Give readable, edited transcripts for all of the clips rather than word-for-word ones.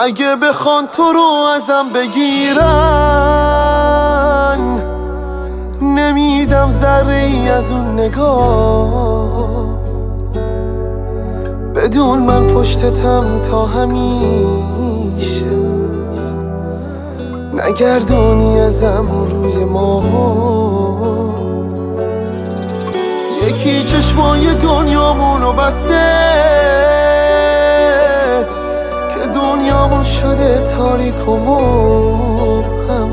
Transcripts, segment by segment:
اگه بخوان تو رو ازم بگیرن نمیدم ذره ای از اون نگاه. بدون من پشتتم تا همیشه، نگردونی ازم روی ما. یکی چشمای دنیامونو بسته که دنیامون شده تاریک و مبهم.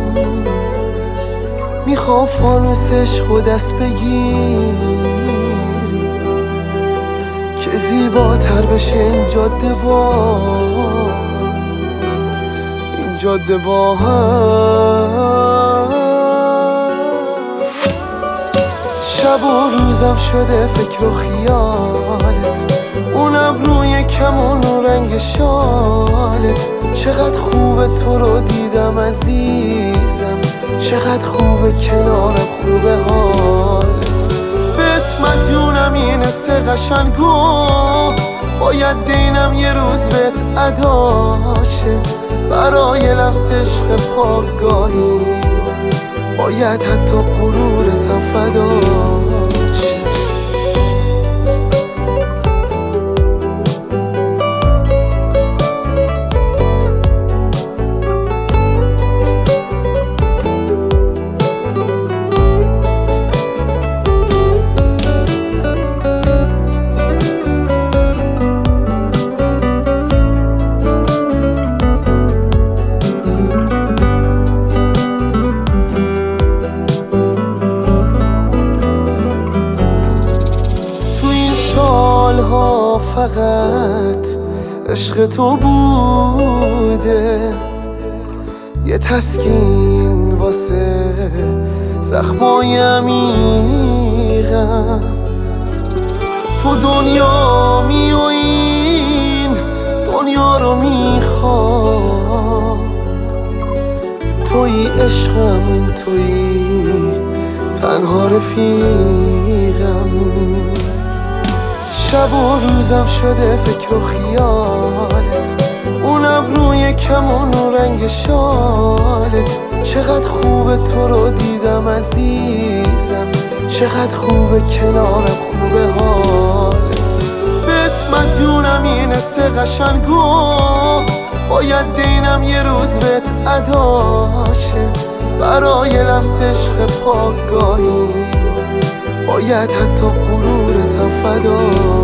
میخوام فانوسش خود دست بگیری که زیباتر بشه این جاده با هم. شب و روزم شده فکر و خیالت، اونم روی کمون و رنگ شالت. چقدر خوبه تو رو دیدم عزیزم، چقدر خوبه کنارم، خوبه حالت. بهت مدیونم این سه قشنگو، باید دینم یه روز بهت اداشه. برای لمس عشق پاکگاهی باید حتی غرورتم فداشه. فقط عشق تو بوده یه تسکین واسه زخمای عمیقم. تو دنیا می و این دنیا رو میخوام. توی عشقم، توی تنها رفیقم. شب و روزم شده فکر و خیالت، اونم روی کمون و رنگ شالت. چقدر خوبه تو رو دیدم عزیزم، چقدر خوبه کنارم، خوبه حالت. بهت مدیونم این سه قشنگو، باید دینم یه روز بهت اداشه. برای لمس عشق پاکگاهی باید حتی غرورتم فدا